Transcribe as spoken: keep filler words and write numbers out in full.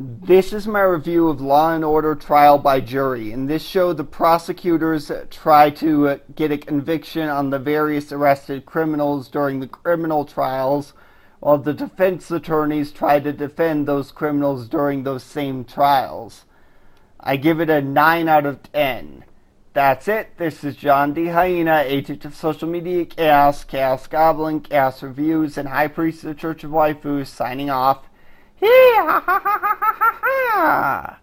This is my review of Law and Order Trial by Jury. In this show, the prosecutors try to get a conviction on the various arrested criminals during the criminal trials, while the defense attorneys try to defend those criminals during those same trials. I give it a nine out of ten. That's it. This is John D. Hyena, agent of social media chaos, chaos goblin, chaos reviews, and high priest of the Church of Waifus, signing off. Hee ha ha ha ha ha ha!